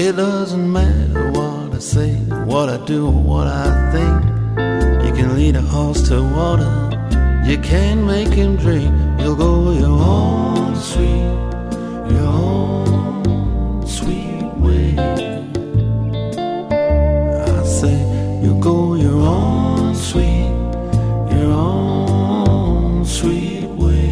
It doesn't matter what I say, what I do, or what I think. You can lead a horse to water, you can't make him drink. You'll go your own sweet way. I say you'll go your own sweet way.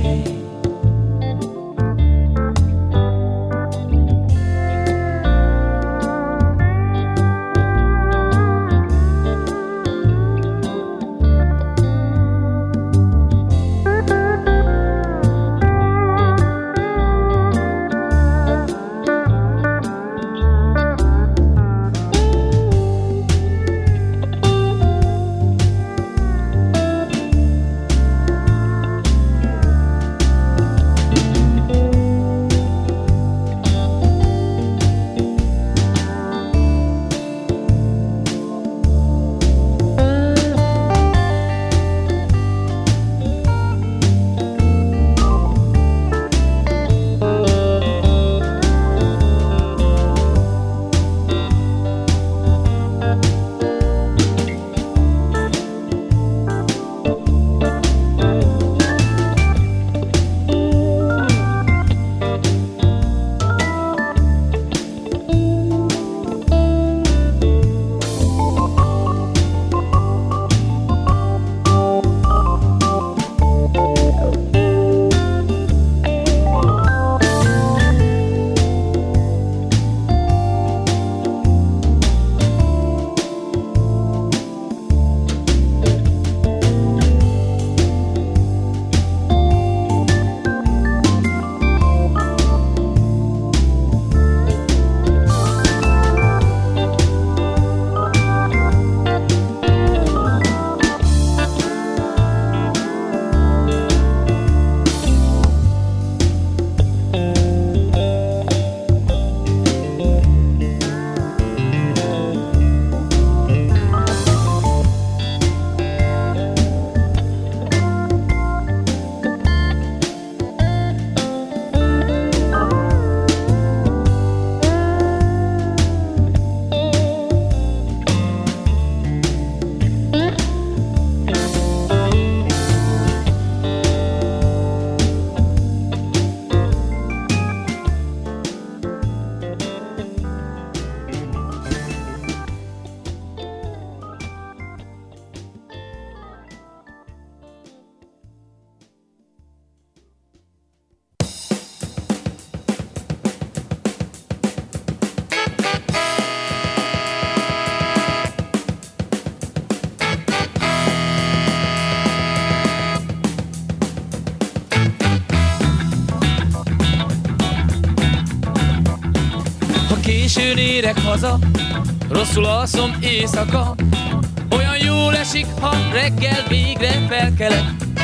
Későn érek haza, rosszul alszom éjszaka. Olyan jól esik, ha reggel végre felkelek.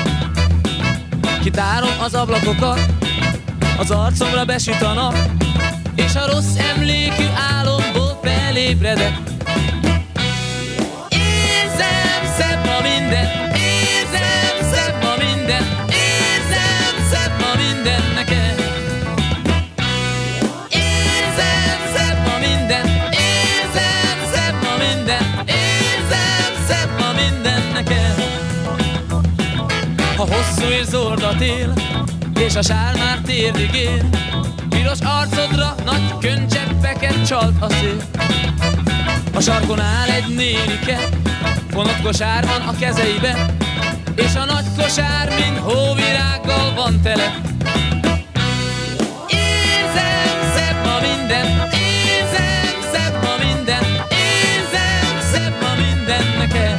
Kitárom az ablakokat, az arcomra besüt a nap, és a rossz emlékű álomból felébredek. Érzem, szebb ma minden, érzem, szebb ma minden, érzem, szebb ma minden nekem. Ha hosszú és zord a tél, és a sár már térdig ér, piros arcodra nagy könycseppeket csalt a szél. A sarkon áll egy nénike, fonott kosár van a kezeibe, és a nagy kosár mind hóvirággal van tele. Érzem, szebb ma minden, érzem, szebb ma minden, érzem, szebb ma minden nekem.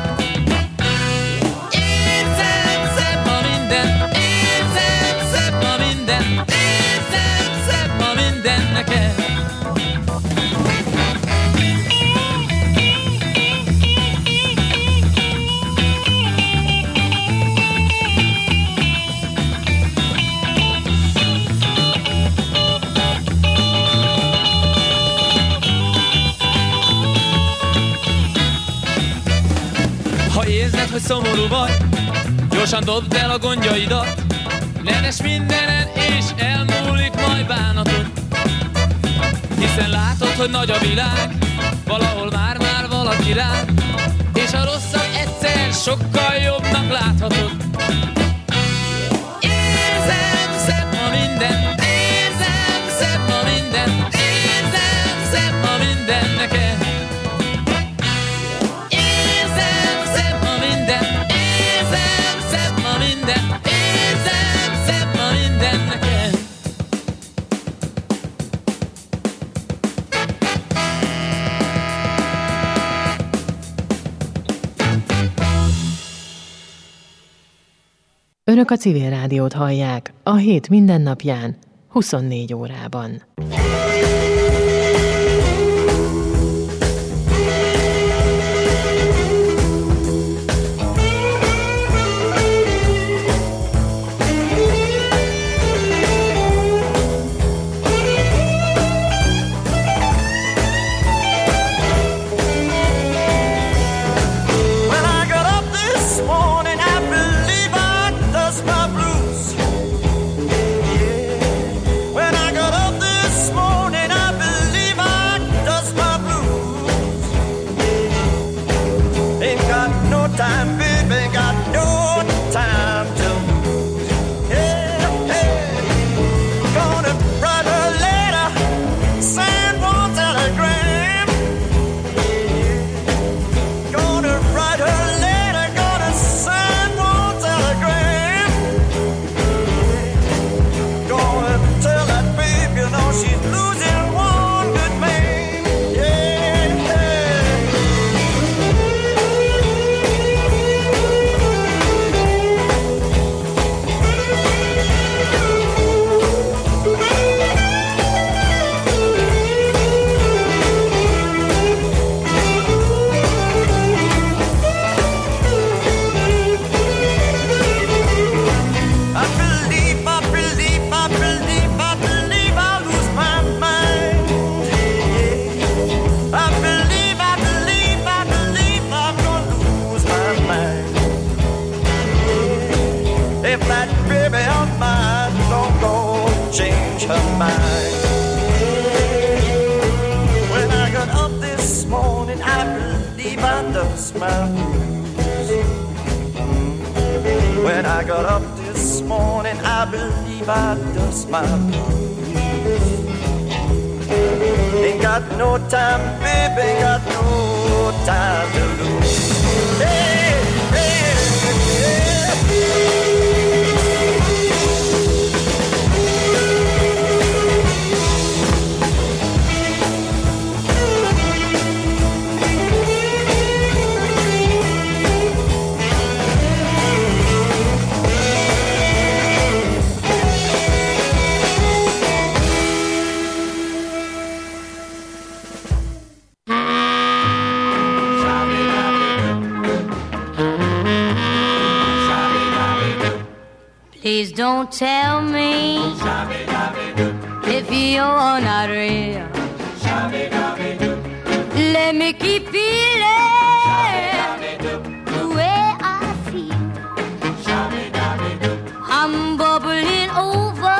Ha érzed, hogy szomorú vagy, gyorsan dobd el a gondjaidat, neves mindenen és elmúlik majd bánatod. Hiszen látod, hogy nagy a világ, valahol már valaki rád, és a rosszat egyszer sokkal jobbnak láthatod. Érzem, szebb ma minden, érzem, szebb ma minden, érzem, szebb ma minden neked. Érzem, szebb ma minden, érzem, szebb ma minden, érzem, szebb ma minden neked. Önök a Civil Rádiót hallják a hét mindennapján, 24 órában. When I got up this morning, I believe I dust my blues. Ain't got no time, baby, ain't got no time to lose. Hey, hey, Please don't tell me if you're not real. Let me keep feeling the way I feel. I'm bubbling over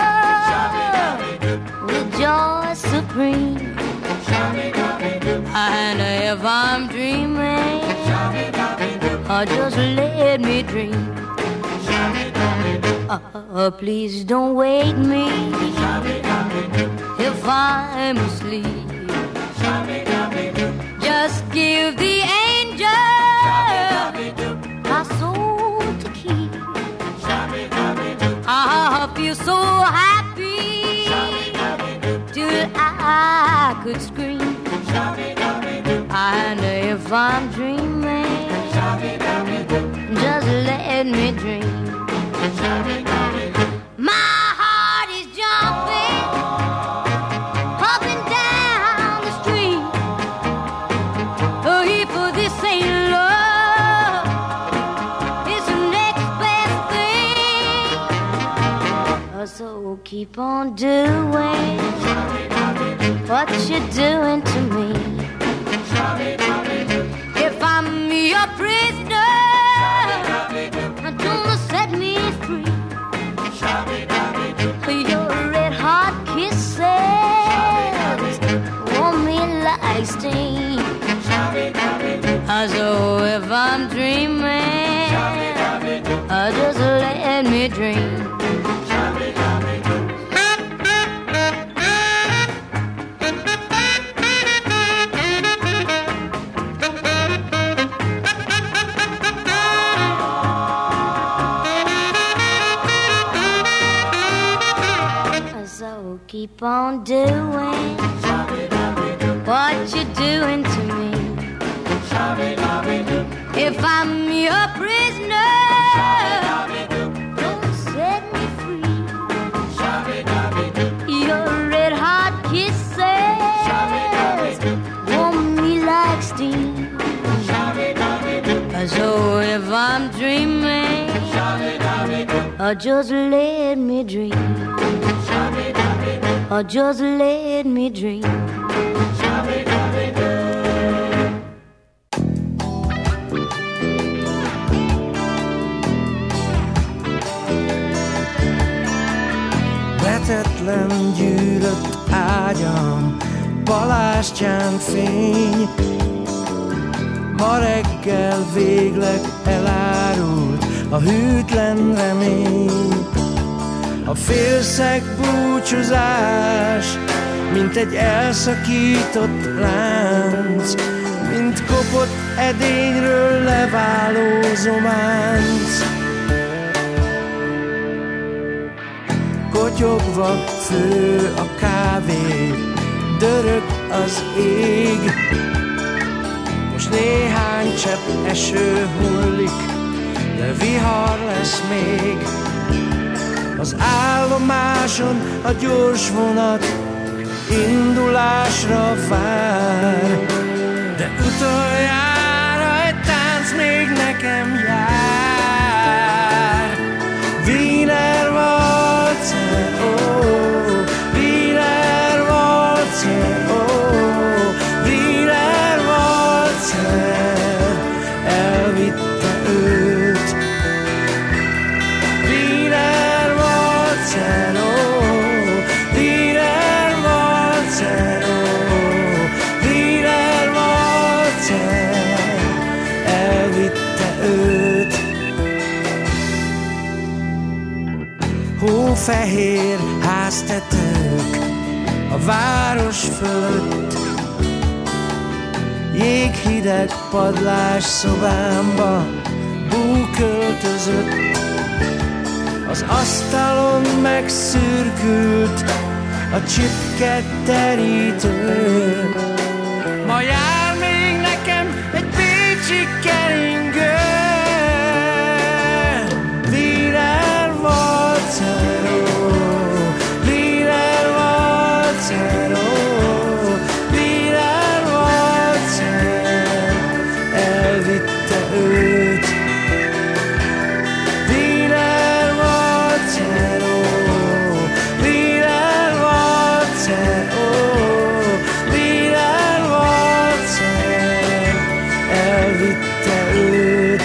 with joy supreme. And if I'm dreaming, just let me dream. Please don't wake me if I'm asleep. Just give the angel my soul to keep. I feel so happy till I could scream. And if I'm dreaming, just let me dream. My heart is jumping up and down the street. If this ain't love, it's the next best thing. So keep on doing what you're doing to me. If I'm your prisoner, don't set me free. Your red hot kisses if I'm dreaming, just let me dream. So keep on doing what you're doing to me. If I'm your prisoner, don't set me free. Your red hot kisses warm me like steam. So if I'm dreaming, just let me dream. Just let me dream. Vetetlen gyűlött ágyam, palástján fény. Ma reggel végleg elárult a hűtlen remény. A félszeg búcsúzás, mint egy elszakított lánc, mint kopott edényről leváló zománc. Kotyogva fő a kávé, dörög az ég. Most néhány csepp eső hullik, de vihar lesz még. Az állomáson a gyors vonat indulásra vár, de utoljára egy tánc még nekem jár. Wiener Walzer, oh, Wiener Walzer, oh, Wiener Walzer, elvitte őt. Wiener Walzer, oh, Wiener Walzer, oh, Wiener Walzer, elvitte őt. Hófehér háztetők a város fölött, jéghideg padlás szobámba bú költözött. Az asztalon megszürkült a csipke terítő. Ma jár még nekem egy bécsi keringő. Wiener Walzer, oh, Wiener Walzer, oh, Wiener Walzer, elvitte őt. Wiener Walzer, oh, Wiener Walzer, oh, Wiener Walzer, elvitte őt.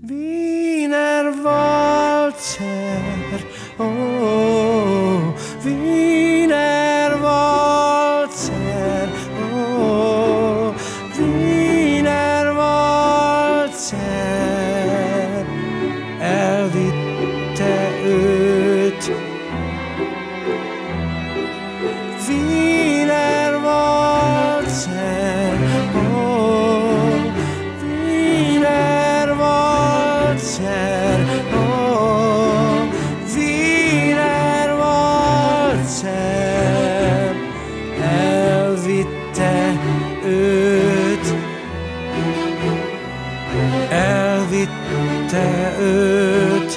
Wiener Walzer, oh, Wiener Walzer, oh, Wiener Walzer, elvitte őt. Wiener Walzer, oh, Wiener Walzer, oh, Wiener Walzer, elvitte őt, elvitte őt,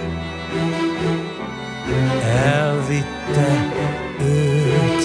elvitte őt.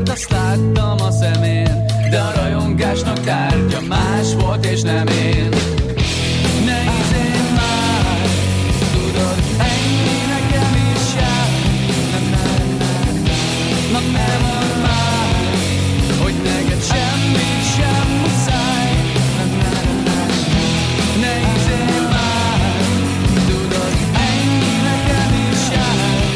volt, azt láttam a szemén, de a rajongásnak tárgya más volt és nem én. Ne izélj már, tudod, ennyi nekem is jár. Na ne mondd már, hogy neked semmit sem muszáj. Ne izélj már, tudod, ennyi nekem is jár.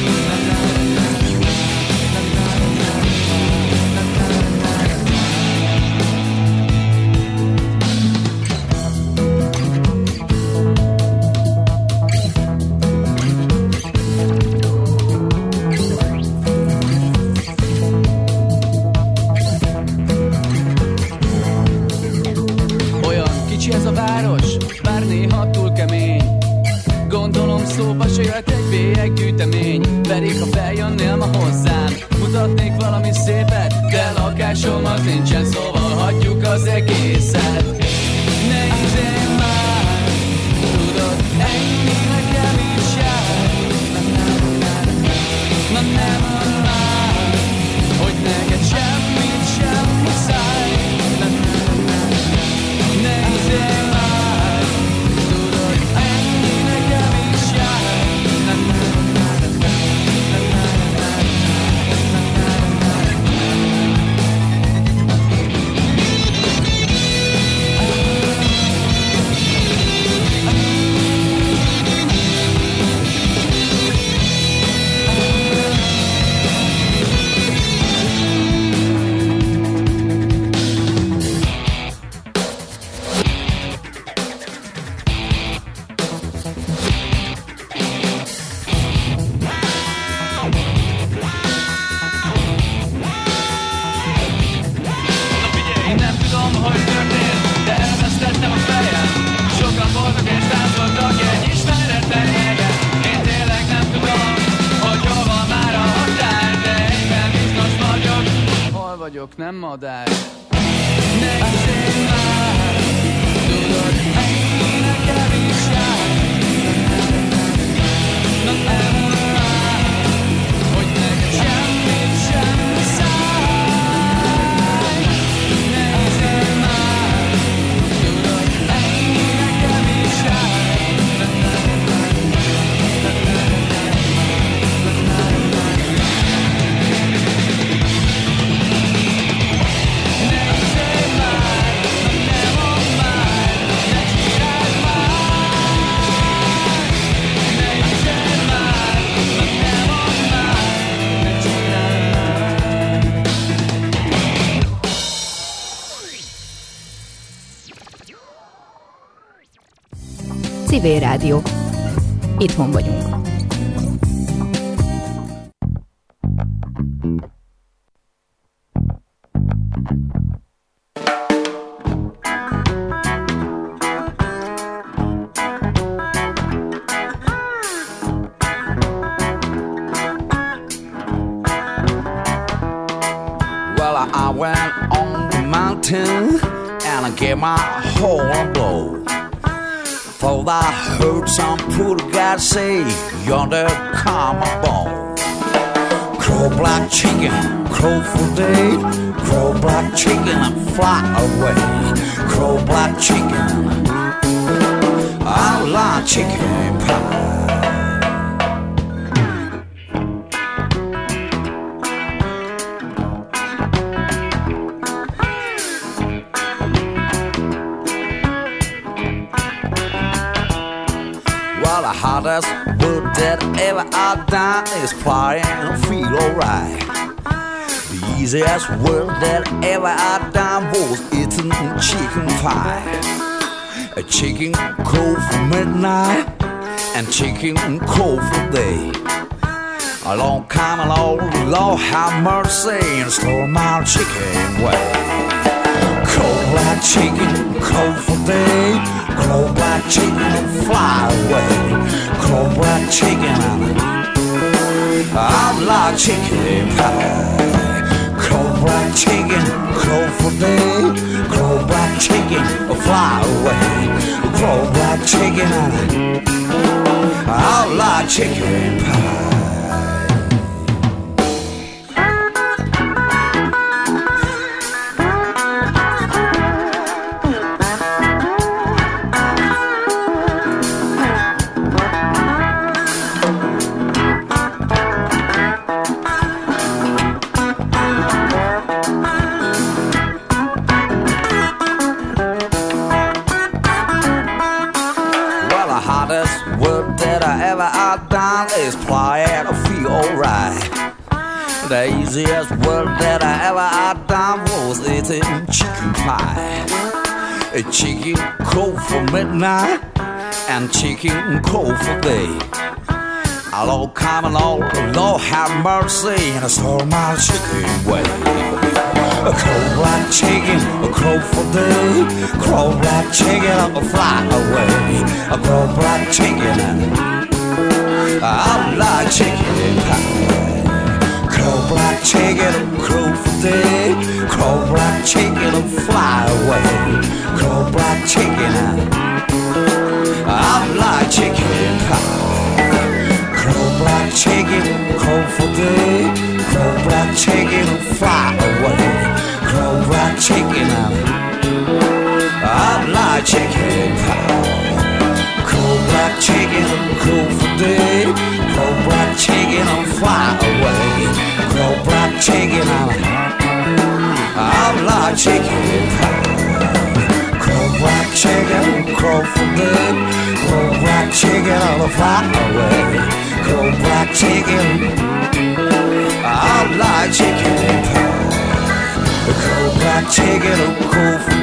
Ez a város, bár néha túl kemény. Gondolom szóba se jöhet egy bélyeggyűjtemény. Pedig ha feljönnél ma hozzám, mutatnék valami szépet, de lakásom az nincsen, szóval hagyjuk az egészet. Ne izélj már, tudod, ennyi nekem is jár. Na ne mondd már, hogy neked semmit sem muszáj. Ne izélj már, tudod, ennyi nekem is jár. Nem madár. Ne izélj már, tudod, ennyi nekem is jár. Na elmondd már, hogy neked semmit sem muszáj. Ne izélj már, tudod, ennyi nekem is jár. Civil Rádió. Itthon vagyunk. Well, I went on the mountain and I gave my whole a blow. Thought I heard some poor guy say, yonder come a bone. Crow black chicken, crow for day. Crow black chicken and fly away. Crow black chicken, I like chicken pie. The hottest word that ever I've done is party and feel alright. The easiest word that ever I've done was eating chicken pie. A chicken cold for midnight and chicken cold for day. A long time along, Lord have mercy and stole my chicken away. Cold black chicken, cold for day. Cold black chicken and fly away. Cold black chicken, I like chicken pie. Cold black chicken, cold for day. Cold black chicken, fly away. Cold black chicken, I like chicken pie. The easiest work that I ever had done was eating chicken pie. A chicken cold for midnight and chicken cold for day. Lord come along, Lord have mercy, and I stole my chicken away. A cold black chicken, a crow for day. Crow black chicken, a fly away. A crow black chicken, I like chicken pie. Crow black chicken, a crow for day. Crow black chicken, a fly away. Crow black chicken, I like chicken pie. Crow black chicken, crow for day. Crow black chicken, fly away. Crow black chicken, I like chicken pie. Crow black chicken, crow for day. Crow black chicken, fly away. Crow black chicken, I like chicken pie. Crow black chicken, crow for day. Crow black chicken, fly away. Crow black chicken, I like chicken pie. Crow black chicken, crow for